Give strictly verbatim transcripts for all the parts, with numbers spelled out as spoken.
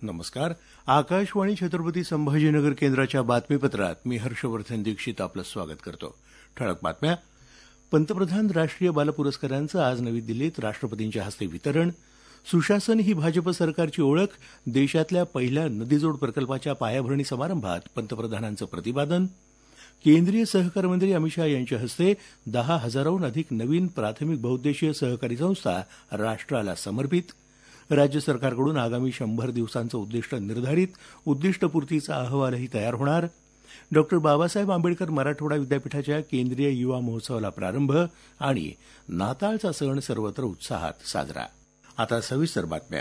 नमस्कार. आकाशवाणी छत्रपती संभाजीनगर केंद्राच्या बातमीपत्रात मी हर्षवर्धन दीक्षित आपलं स्वागत करतो. ठळक बातम्या. पंतप्रधान राष्ट्रीय बाल पुरस्कारांचं आज नवी दिल्लीत राष्ट्रपतींच्या हस्ते वितरण. सुशासन ही भाजप सरकारची ओळख. देशातल्या पहिल्या नदीजोड प्रकल्पाच्या पायाभरणी समारंभात पंतप्रधानांचं प्रतिपादन. केंद्रीय सहकार मंत्री अमित शहा यांच्या हस्ते दहा हजाराहून अधिक नवीन प्राथमिक बहुउद्देशीय सहकारी संस्था राष्ट्राला समर्पित. राज्य सरकारकडून आगामी शंभर दिवसांचं उद्दिष्ट निर्धारित. उद्दिष्टपूर्तीचा अहवालही तयार होणार. डॉक्टर बाबासाहेब आंबेडकर मराठवाडा विद्यापीठाच्या केंद्रीय युवा महोत्सवाला प्रारंभ आणि नाताळचा सण सर्वत्र उत्साहात साजरा. आता सविस्तर बातम्या.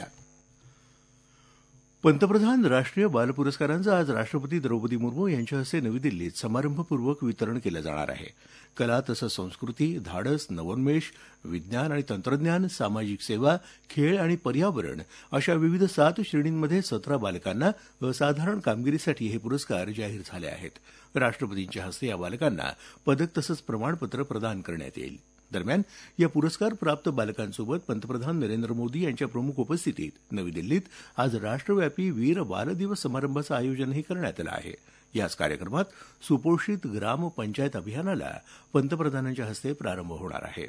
पंतप्रधान राष्ट्रीय बाल पुरस्कारांचं आज राष्ट्रपती द्रौपदी मुर्मू यांच्या हस्ते नवी दिल्लीत समारंभपूर्वक वितरण केलं जाणार आहे. कला तसंच संस्कृती, धाडस, नवोन्मेष, विज्ञान आणि तंत्रज्ञान, सामाजिक सेवा, खेळ आणि पर्यावरण अशा विविध सात श्रेणींमध्ये सतरा बालकांना असाधारण कामगिरीसाठी हे पुरस्कार जाहीर झाले आहेत. राष्ट्रपतींच्या हस्ते या बालकांना पदक तसंच प्रमाणपत्र प्रदान करण्यात येईल. दरम्यान या पुरस्कार प्राप्त बालकांसोबत पंतप्रधान नरेंद्र मोदी यांच्या प्रमुख उपस्थितीत नवी दिल्लीत आज राष्ट्रव्यापी वीर बाल दिवस समारंभाचं आयोजनही करण्यात आलं आहे. याच कार्यक्रमात सुपोषित ग्राम पंचायत अभियानाला पंतप्रधानांच्या हस्ते प्रारंभ होणार आहे.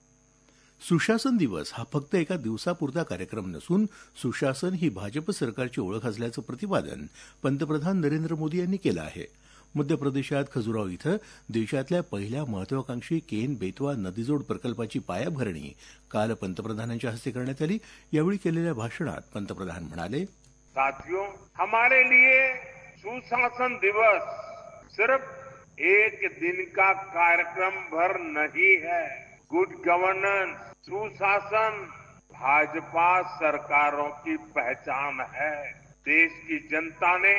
सुशासन दिवस हा फक्त एका दिवसापुरता कार्यक्रम नसून सुशासन ही भाजप सरकारची ओळख असल्याचं प्रतिपादन पंतप्रधान नरेंद्र मोदी यांनी केलं आहे. मध्य प्रदेशात खजुराहो इथं देशातल्या पहिल्या महत्वाकांक्षी केन बेतवा नदीजोड प्रकल्पाची पायाभरणी काल पंतप्रधानांच्या हस्ते करण्यात आली. यावेळी केलेल्या भाषणात पंतप्रधान म्हणाले, साथियों, हमारे लिए सुशासन दिवस सिर्फ एक दिन का कार्यक्रम भर नहीं है. गुड गवर्नेंस, सुशासन भाजपा सरकारों की पहचान है. देश की जनता ने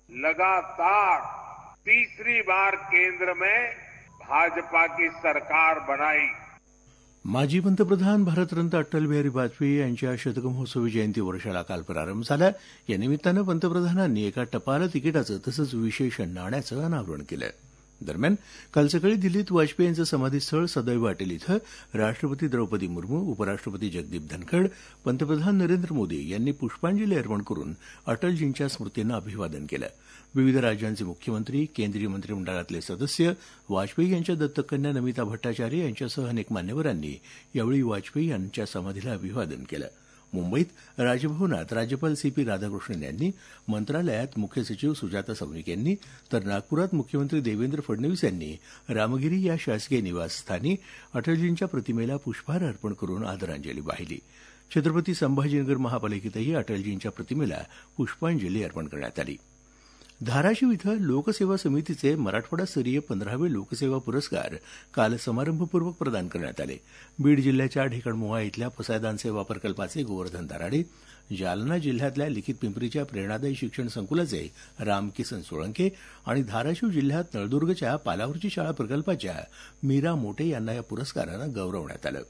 लगातार तीसरी बार केंद्र में भाजपा की सरकार बनाई. माजी पंतप्रधान भारतरत्न अटल बिहारी वाजपेयी यांच्या शतकमहोत्सवी जयंती वर्षाला काल प्रारंभ झाला. या निमित्तानं पंतप्रधानांनी एका टपाल तिकिटाचं तसंच विशेष नाण्याचं अनावरण केलं. दरम्यान काल सकाळी दिल्लीत वाजपेयी यांचं समाधीस्थळ सदैव अटल इथं राष्ट्रपती द्रौपदी मुर्मू, उपराष्ट्रपती जगदीप धनखड, पंतप्रधान नरेंद्र मोदी यांनी पुष्पांजली अर्पण करून अटलजींच्या स्मृतींना अभिवादन केलं. विविध राज्यांचे मुख्यमंत्री, केंद्रीय मंत्रिमंडळातले सदस्य, वाजपेयी यांच्या दत्तक कन्या नमिता भट्टाचार्य यांच्यासह अनेक मान्यवरांनी यावेळी वाजपेयी यांच्या समाधीला अभिवादन केलं. मुंबईत राजभवनात राज्यपाल सी पी राधाकृष्णन यांनी, मंत्रालयात मुख्य सचिव सुजाता सौनिक यांनी तर नागपुरात मुख्यमंत्री देवेंद्र फडणवीस यांनी रामगिरी या शासकीय निवासस्थानी अटलजींच्या प्रतिमेला पुष्पहार अर्पण करून आदरांजली वाहिली. छत्रपती संभाजीनगर महापालिकेतही अटलजींच्या प्रतिमेला पुष्पांजली अर्पण करण्यात आली. धाराशिव इथं लोकसेवा समितीचे मराठवाडास्तरीय पंधरावे लोकसेवा पुरस्कार काल समारंभपूर्वक प्रदान करण्यात आले. बीड जिल्ह्याच्या ढेकणमुहा इथल्या पसायदान सेवा प्रकल्पाचे गोवर्धन दराडे, जालना जिल्ह्यातल्या लिखित पिंपरीच्या प्रेरणादायी शिक्षण संकुलाचे रामकिसन सोळंके आणि धाराशिव जिल्ह्यात नळदुर्गच्या पालावरची शाळा प्रकल्पाच्या मीरा मोटे यांना या पुरस्कारानं गौरवण्यात आलं.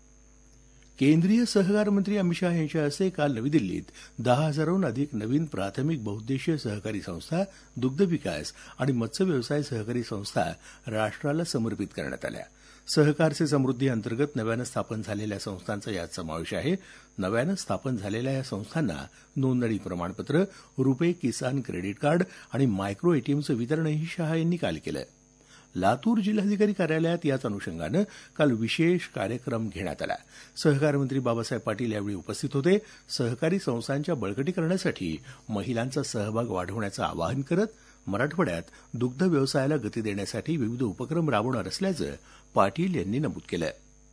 केंद्रीय सहकार मंत्री अमित शहा यांच्या हस्ते काल नवी दिल्लीत दहा हजाराहून अधिक नवीन प्राथमिक बहुउद्देशीय सहकारी संस्था, दुग्ध विकास आणि मत्स्य व्यवसाय सहकारी संस्था राष्ट्राला समर्पित करण्यात आल्या. सहकार से समृद्धी अंतर्गत नव्यानं स्थापन झालेल्या संस्थांचा यात समावेश आहे. नव्यानं स्थापन झालेल्या या संस्थांना नोंदणी प्रमाणपत्र, रुपे किसान क्रेडिट कार्ड आणि मायक्रो एटीएमचं वितरणही शहा यांनी काल केलं. लातूर जिल्हाधिकारी कार्यालयात याच अनुषंगानं काल विशेष कार्यक्रम घेण्यात आला. सहकार मंत्री बाबासाहेब पाटील यावेळी उपस्थित होते. सहकारी संस्थांच्या बळकटीकरणासाठी महिलांचा सहभाग वाढवण्याचं आवाहन करत मराठवाड्यात दुग्ध व्यवसायाला गती देण्यासाठी विविध उपक्रम राबवणार असल्याचं पाटील यांनी नमूद केलं.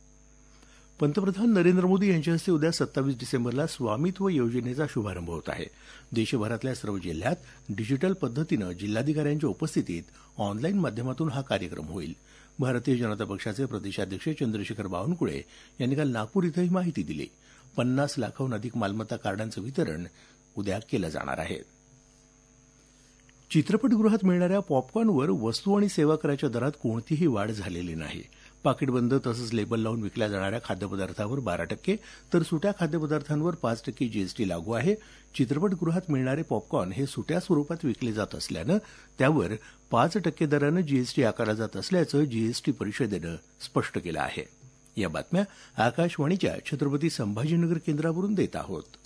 पंतप्रधान नरेंद्र मोदी यांच्या हस्ते उद्या सत्तावीस डिसेंबरला स्वामित्व योजनेचा शुभारंभ होत आहे. देशभरातल्या सर्व जिल्ह्यात डिजिटल पद्धतीनं जिल्हाधिकाऱ्यांच्या उपस्थितीत ऑनलाईन माध्यमातून हा कार्यक्रम होईल. भारतीय जनता पक्षाचे प्रदेशाध्यक्ष चंद्रशेखर बावनकुळे यांनी काल नागपूर इथं ही माहिती दिली. पन्नास लाखाहून अधिक मालमत्ता कार्डांचं वितरण उद्या केलं जाणार आहे. चित्रपटगृहात मिळणाऱ्या पॉपकॉर्नवर वस्तू आणि सेवा कराच्या दरात कोणतीही वाढ झालेली नाही. पाकिटबंद तसंच लेबल लावून विकल्या जाणाऱ्या खाद्यपदार्थावर बारा टक्के तर सुट्या खाद्यपदार्थांवर पाच टक्के जीएसटी लागू आहे. चित्रपटगृहात मिळणारे पॉपकॉर्न हे सुट्या स्वरूपात विकले जात असल्यानं त्यावर पाच टक्के दरानं जीएसटी आकारला जात असल्याचं जीएसटी परिषदेनं स्पष्ट केलं आहे. या बातम्या आकाशवाणीच्या छत्रपती संभाजीनगर केंद्रावरून देत आहोत.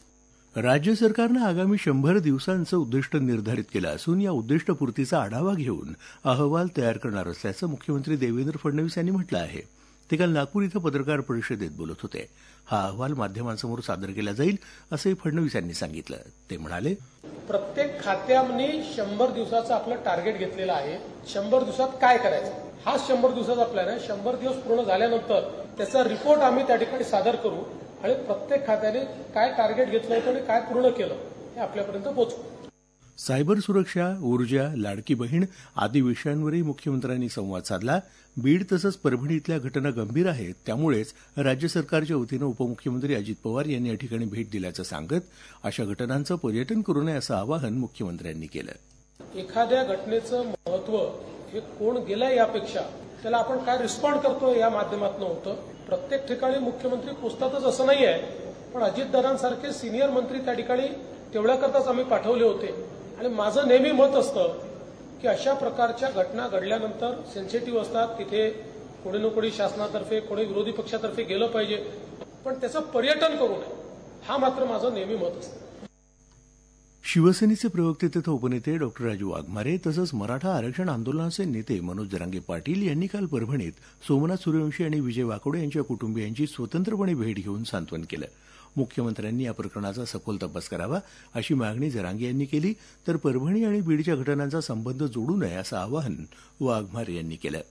राज्य सरकारनं आगामी शंभर दिवसांचं उद्दिष्ट निर्धारित केलं असून या उद्दिष्टपूर्तीचा आढावा घेऊन अहवाल तयार करणार असल्याचं मुख्यमंत्री देवेंद्र फडणवीस यांनी म्हटलं आहे. ते काल नागपूर इथं पत्रकार परिषदेत बोलत होते. हा अहवाल माध्यमांसमोर सादर केला जाईल असंही फडणवीस यांनी सांगितलं. ते म्हणाले, प्रत्येक खात्याने शंभर दिवसाचं आपलं टार्गेट घेतलेलं आहे. शंभर दिवसात काय करायचं हा शंभर दिवसाचा प्लॅन आहे. शंभर दिवस पूर्ण झाल्यानंतर त्याचा रिपोर्ट आम्ही त्या ठिकाणी सादर करू आणि प्रत्येक खात्याने काय टार्गेट घेतलं होतं आणि काय पूर्ण केलं हे आपल्यापर्यंत पोहोचवू. सायबर सुरक्षा, ऊर्जा, लाडकी बहीण आदी विषयांवरही मुख्यमंत्र्यांनी संवाद साधला. बीड तसंच परभणी इथल्या घटना गंभीर आहेत, त्यामुळेच राज्य सरकारच्या वतीनं उपमुख्यमंत्री अजित पवार यांनी या ठिकाणी भेट दिल्याचं सांगत अशा घटनांचं पर्यटन करू नये असं आवाहन मुख्यमंत्र्यांनी केलं. एखाद्या घटनेचं महत्व हे कोण गेलंय यापेक्षा त्याला आपण काय रिस्पॉन्ड करतो या माध्यमातून होतं. प्रत्येक ठिकाणी मुख्यमंत्री पोचतातच असं नाही आहे, पण अजितदादांसारखे सिनियर मंत्री त्या ठिकाणी तेवढ्याकरताच आम्ही पाठवले होते. आणि माझं नेहमी मत असतं की अशा प्रकारच्या घटना घडल्यानंतर सेन्सिटिव्ह असतात, तिथे कोणी ना कोणी शासनातर्फे कोणी विरोधी पक्षातर्फे गेलं पाहिजे, पण त्याचं पर्यटन करू नये हा मात्र माझं नेहमी मत असतं. शिवसेनेचे प्रवक्ते तथा उपनेते डॉक्टर राजू वाघमारे तसंच मराठा आरक्षण आंदोलनाचे नेते मनोज जरांगे पाटील यांनी काल परभणीत सोमनाथ सूर्यवंशी आणि विजय वाकोडे यांच्या कुटुंबियांची स्वतंत्रपणे भेट घेऊन सांत्वन केलं. मुख्यमंत्र्यांनी या प्रकरणाचा सखोल तपास करावा अशी मागणी जरांगे यांनी केली, तर परभणी आणि बीडच्या घटनांचा संबंध जोडू नये असं आवाहन वाघमारे यांनी केलं.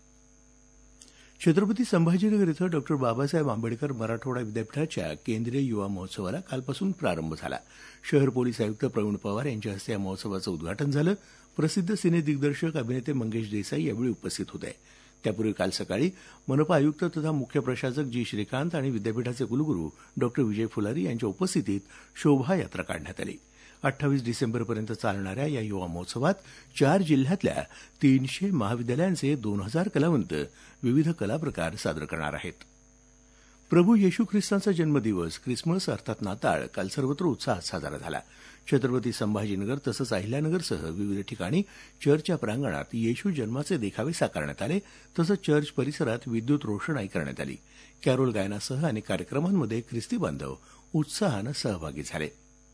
छत्रपती संभाजीनगर इथं डॉक्टर बाबासाहेब आंबेडकर मराठवाडा विद्यापीठाच्या केंद्रीय युवा महोत्सवाला कालपासून प्रारंभ झाला. शहर पोलीस आयुक्त प्रवीण पवार यांच्या हस्ते या महोत्सवाचं उद्घाटन झालं. प्रसिद्ध सिने दिग्दर्शक अभिनेते मंगेश देसाई यावेळी उपस्थित होते. त्यापूर्वी काल सकाळी मनपा आयुक्त तथा मुख्य प्रशासक जी श्रीकांत आणि विद्यापीठाचे कुलगुरू डॉक्टर विजय फुलारी यांच्या उपस्थितीत शोभायात्रा काढण्यात आली. अठ्ठावीस डिसेंबरपर्यंत चालणाऱ्या या युवा महोत्सवात चार जिल्ह्यातल्या तीनशे महाविद्यालयांचे दोन हजार कलावंत विविध कलाप्रकार सादर करणार आहेत. प्रभू येशू ख्रिस्तांचा जन्मदिवस ख्रिसमस अर्थात नाताळ काल सर्वत्र उत्साहात साजरा झाला. छत्रपती संभाजीनगर तसंच अहिल्यानगरसह विविध ठिकाणी चर्चच्या प्रांगणात येशू जन्माचे देखावे साकारण्यात आले. तसंच चर्च परिसरात विद्युत रोषणाई करण्यात आली. कॅरोल गायनासह अनेक कार्यक्रमांमध्ये ख्रिस्ती बांधव उत्साहानं सहभागी झाले.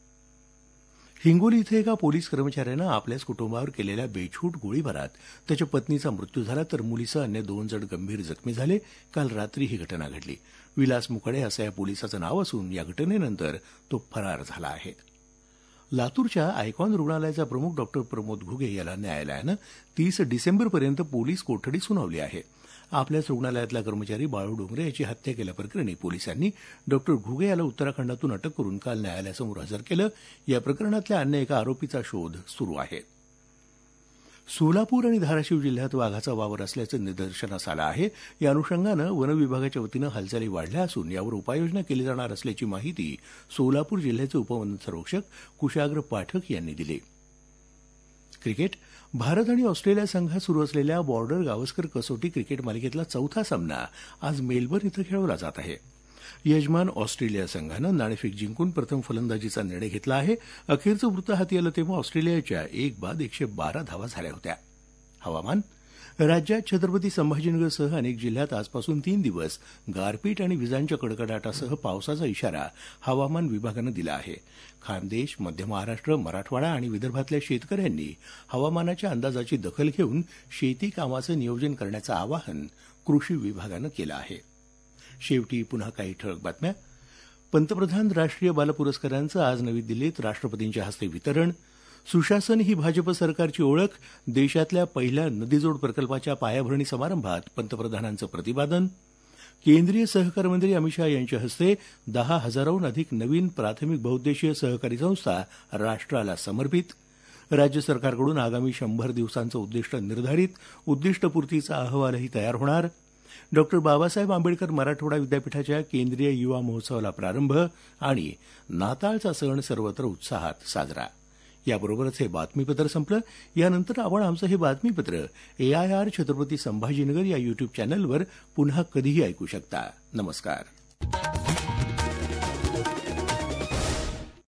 हिंगोली इथं एका पोलीस कर्मचाऱ्यानं आपल्याच कुटुंबावर केलेल्या बेछूट गोळीबारात त्याच्या पत्नीचा मृत्यू झाला, तर मुलीसह अन्य दोन जण गंभीर जखमी झाले. काल रात्री ही घटना घडली. विलास मुकडे असं या पोलिसाचं नाव असून या घटनेनंतर तो फरार झाला आहे. लातूरच्या आयकॉन रुग्णालयाचा प्रमुख डॉक्टर प्रमोद घुगे याला न्यायालयानं तीस डिसेंबरपर्यंत पोलीस कोठडी सुनावली आहे. आपल्याच रुग्णालयातला कर्मचारी बाळू डोंगरे याची हत्या केल्याप्रकरणी पोलिसांनी डॉक्टर घुगे याला उत्तराखंडातून अटक करून काल न्यायालयासमोर हजर केलं. या प्रकरणातल्या अन्य एका आरोपीचा शोध सुरू आहे. सोलापूर आणि धाराशिव जिल्ह्यात वाघाचा वावर असल्याचं निदर्शनास आलं आहे. या अनुषंगानं वन विभागाच्या वतीनं हालचाली वाढल्या असून यावर उपाययोजना केली जाणार असल्याची माहिती सोलापूर जिल्ह्याचे उपवन संरक्षक कुशाग्र पाठक यांनी दिली. क्रिकेट भारत आणि ऑस्ट्रेलिया संघात सुरू असलेल्या बॉर्डर गावस्कर कसोटी क्रिकेट मालिकेतला चौथा सामना आज मेलबर्न इथं खेळवला जात आहे. यजमान ऑस्ट्रेलिया संघानं नाणेफेक जिंकून प्रथम फलंदाजीचा निर्णय घेतला आहे. अखेरचं वृत्त हाती आलं तेव्हा ऑस्ट्रेलियाच्या एक बाद एकशे बारा धावा झाल्या होत्या. हवामान राज्यात छत्रपती संभाजीनगरसह अनेक जिल्ह्यात आजपासून तीन दिवस गारपीट आणि विजांच्या कडकडाटासह पावसाचा इशारा हवामान विभागानं दिला आहे. खानदेश, मध्य महाराष्ट्र, मराठवाडा आणि विदर्भातल्या शेतकऱ्यांनी हवामानाच्या अंदाजाची दखल घेऊन शेती कामाचं नियोजन करण्याचं आवाहन कृषी विभागानं केलं आहे. शेवटी पुन्हा काही ठळक बातम्या. पंतप्रधान राष्ट्रीय बाल पुरस्कारांचं आज नवी दिल्लीत राष्ट्रपतींच्या हस्ते वितरण. सुशासन ही भाजप सरकारची ओळख. देशातल्या पहिल्या नदीजोड प्रकल्पाच्या पायाभरणी समारंभात पंतप्रधानांचं प्रतिपादन. केंद्रीय सहकार मंत्री अमित शहा यांच्या हस्ते दहा हजाराहून अधिक नवीन प्राथमिक बहुउद्देशीय सहकारी संस्था राष्ट्राला समर्पित. राज्य सरकारकडून आगामी शंभर दिवसांचं उद्दिष्ट निर्धारित. उद्दिष्टपूर्तीचा अहवालही तयार होणार. डॉक्टर बाबासाहेब आंबेडकर मराठवाडा विद्यापीठाच्या केंद्रीय युवा महोत्सवाला प्रारंभ आणि नाताळचा सण सर्वत्र उत्साहात साजरा. याबरोबरच हे बातमीपत्र संपलं. यानंतर आपण आमचं हे बातमीपत्र एआयआर छत्रपती संभाजीनगर या युट्यूब चॅनलवर पुन्हा कधीही ऐकू शकता. नमस्कार.